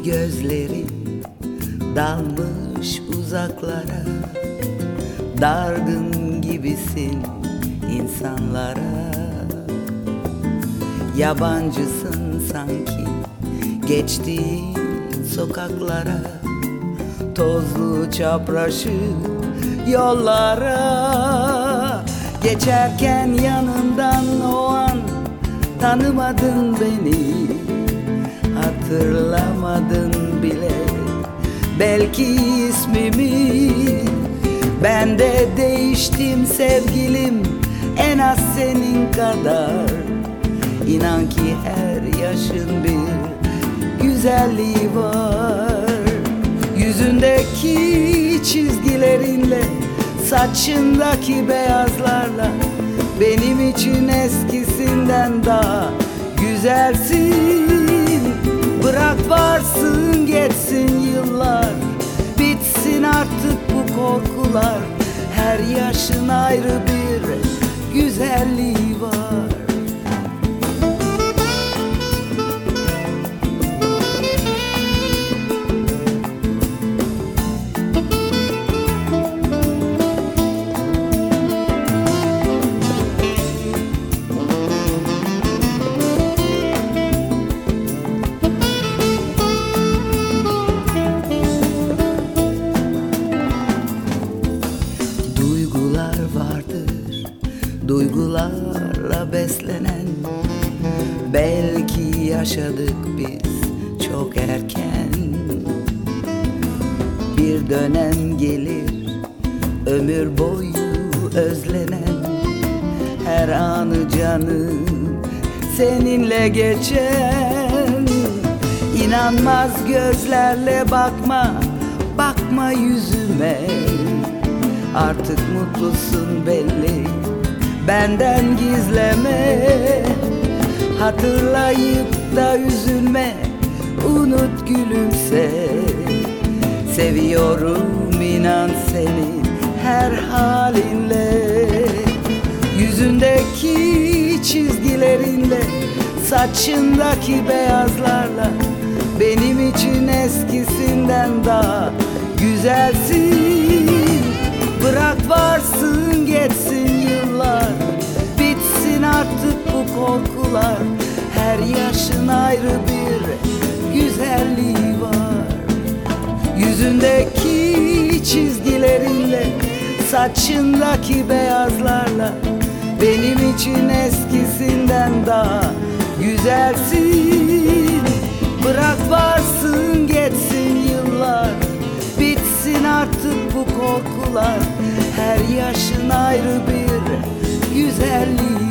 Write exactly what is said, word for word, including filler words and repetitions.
Mavi gözleri dalmış uzaklara, dargın gibisin insanlara. Yabancısın sanki geçtiğin sokaklara, tozlu çapraşık yollara. Geçerken yanından o an tanımadın beni, hatırlamadın bile belki ismimi. Ben de değiştim sevgilim, en az senin kadar. İnan ki her yaşın bir güzelliği var. Yüzündeki çizgilerinle, saçındaki beyazlarla benim için eskisinden daha güzelsin. Bırak varsın geçsin yıllar, bitsin artık bu korkular. Her yaşın ayrı bir güzelliği var. Duygularla beslenen, belki yaşadık biz çok erken. Bir dönem gelir ömür boyu özlenen, her anı canım seninle geçen. İnanmaz gözlerle bakma, bakma yüzüme. Artık mutlusun belli, benden gizleme. Hatırlayıp da üzülme, unut gülümse. Seviyorum inan seni her halinle. Yüzündeki çizgilerinle, saçındaki beyazlarla benim için eskisinden daha güzelsin. Bırak varsın geçsin yıllar, bitsin artık bu korkular. Her yaşın ayrı bir güzelliği var. Yüzündeki çizgilerinle, saçındaki beyazlarla benim için eskisinden daha güzelsin. Bırak varsın geçsin yıllar, bitsin artık bu korkular. Her yaşın ayrı bir güzelliği